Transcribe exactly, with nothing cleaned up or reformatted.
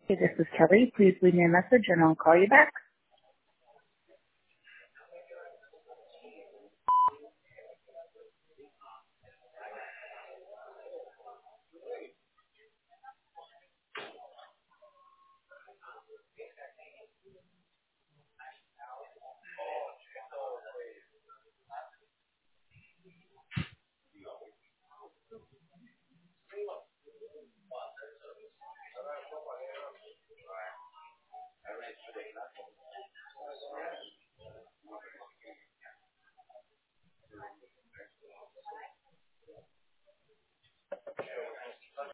Hey, this is Kelly. Please leave me a message and I'll call you back.